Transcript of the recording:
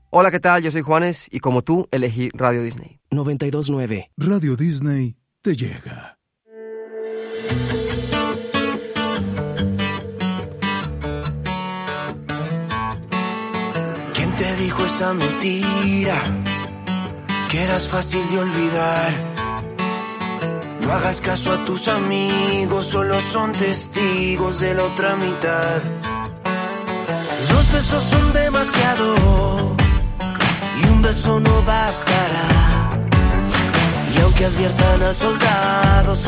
Hola, ¿qué tal? Yo soy Juanes y como tú elegí Radio Disney. 92.9. Radio Disney te llega. ¿Quién te dijo esa mentira? Que eras fácil de olvidar. No hagas caso a tus amigos, solo son testigos de la otra mitad. Dos besos son demasiado y un beso no bastará. Y aunque adviertan al soldado,